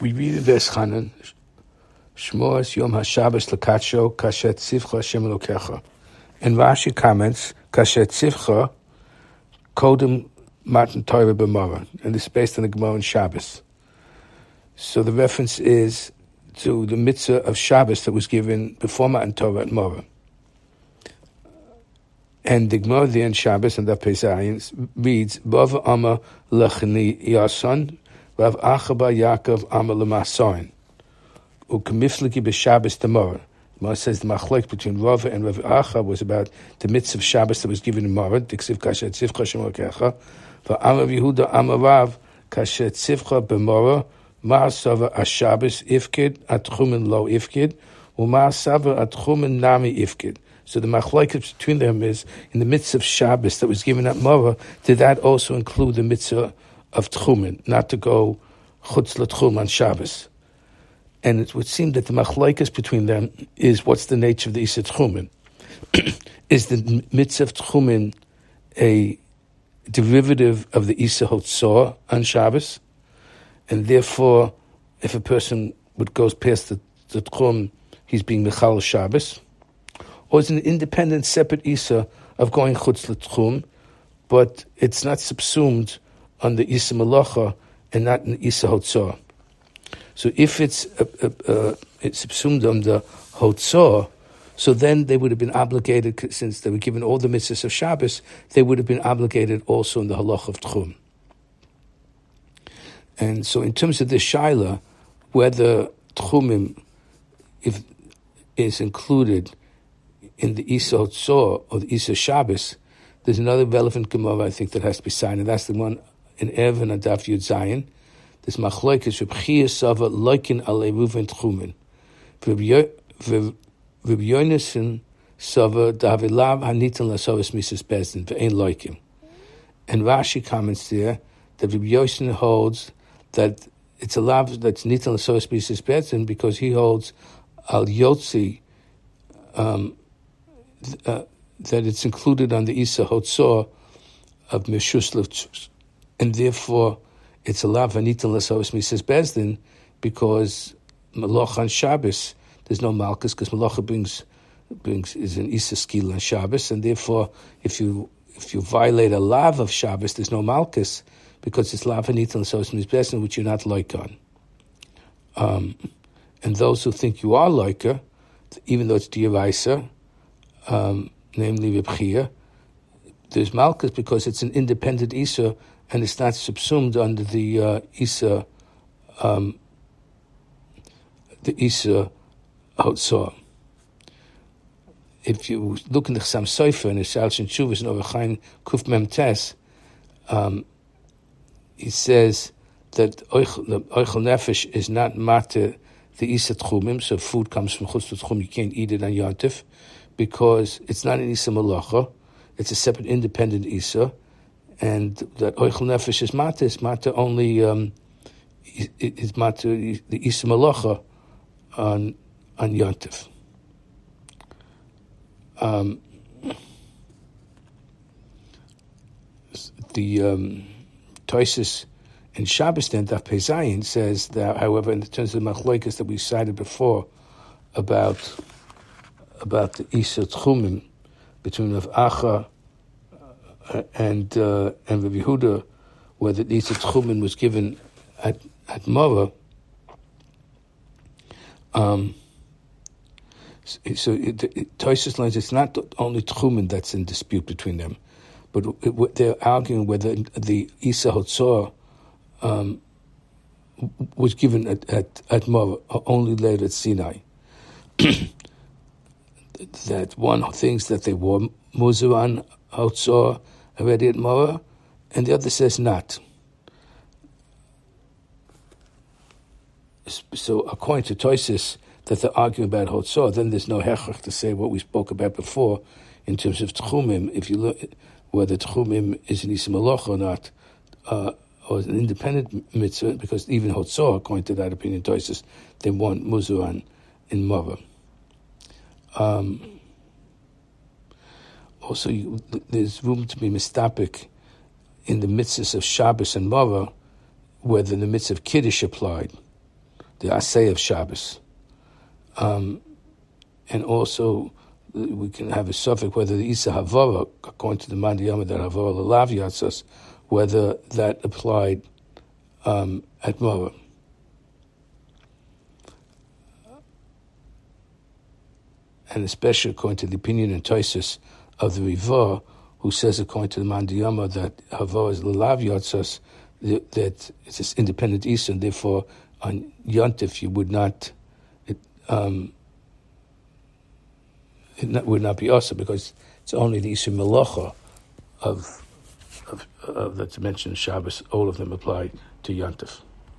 We read in Veschanan, Shmoas Yom HaShabbos Lakatsho Kashet Tzivcha Hashem Elokecha. And Rashi comments, Kashet Tzivcha Kodem Matan Torah B'Morah. And this is based on the Gemara in Shabbos. So the reference is to the mitzvah of Shabbos that was given before Matan Torah at Morah. And the Gemara there in Shabbos and the Pesayin reads, Rav Amar Lechni Yason, Rav Achaba Yaakov Amar Lemasoin, Ukemifliki b'Shabbos Tomorah. Gemara says the machlok between Rav and Rav Acha was about the mitzvah of Shabbos that was given in Morah, Diksiv Kashet Tzivcha Shem Elokecha, V'Amar Yehuda Amar Rav Kashet Tzivcha b'Morah, Ma'asava Ashabbos Ifkid Atchumen Lo Ifkid, U'Ma'asava Atchumen Nami Ifkid. So the machlokes between them is, in the mitzvah of Shabbos that was given at Morah, did that also include the mitzvah of Tchumen, not to go chutz l'tchum on Shabbos? And it would seem that the machlokes between them is, what's the nature of the Isa Tchumen? Is the mitzvah of Tchumen a derivative of the Isa Hotzor on Shabbos? And therefore, if a person goes past the Tchum, he's being Mechal Shabbos? Or is it an independent, separate Isa of going chutz l'tchum, but it's not subsumed on the Isa Malacha and not in Isa Hotzor? So if it's subsumed on the Hotzor, so then they would have been obligated, since they were given all the mitzvahs of Shabbos, they would have been obligated also in the halach of Tchum. And so in terms of this shaila, whether Tchumim is included in the Isa Hotzor or the Isa Shabbos, there's another relevant Gemara, I think, that has to be signed, and that's the one in Erevin and Daf Yud Zayin. This machlokes Reb Chia Sava Loikin Alei Ruven Tchumen. Reb Yonason Sava Davilav Hanitan Lasovas Misas Bezdin Ve'ein Loikin. And Rashi comments there that Reb Yonason holds that it's a lav that's Nitan Lasovas Misas Bezdin because he holds Al Yotzi that it's included on the Isa Hotzor of Meshus, and therefore it's a lav Hanitan Lasovas Misas Bezdin because Malach on Shabbos there's no Malchus because Malacha brings is an Isa Skil on Shabbos, and therefore if you violate a lav of Shabbos there's no Malchus because it's lav Hanitan Lasovas Misas Bezdin, which you're not like on. And those who think you are like her, even though it's D'Oraisa, namely Reb Chia, there's Malchus because it's an independent Isa and it's not subsumed under the Isa Hotzor. If you look in the Chassam Sofer and the Shalshin Shuvas and Orach Chaim Kuf Mem Tes, he says that Oichel Nefesh is not matter the Isa Tchumim, so food comes from Chutz Tchum, you can't eat it on Yontif, because it's not an Isa Malacha, it's a separate independent Isa, and that Oichel Nefesh is matter only, is matter the Isa Malacha on Yontif. The Tosis in Shabbos then, Daf Pezayin says that, however, in terms of the machlokes that we cited before about the Isa Tchumim between Rav Acha and Rav Yehuda, where the Isa Tchumim was given at Morah, so Tosis learns it's not only Tchumen that's in dispute between them, but they're arguing whether the Isa Hotzor was given at Morah, only later at Sinai. That one thinks that they were Muzaran Hotzor already at Morah, and the other says not. So according to Tosis, that they're arguing about Hotzor, then there's no hechach to say what we spoke about before in terms of Tchumim. If you look whether Tchumim is an Isa Malacha or not, or an independent mitzvah, because even Hotzor, according to that opinion, Tosis, they want Muzaran in Morah. Also, there's room to be mistapik in the mitzvahs of Shabbos and Morah, whether the mitzvah of Kiddush applied. the asay of Shabbos. And also, we can have a suffix whether the Isa Havara, according to the Mandiyama, that Havara Lalav Yatzas, whether that applied at Mora. And especially according to the opinion in Tosis of the Rivah, who says according to the Mandiyama that Havara is Lalav Yatzas, that it's this independent Isa, and therefore on Yontif you would not, it would not be awesome because it's only the Isa Melacha of that's mentioned in Shabbos. All of them apply to Yontif.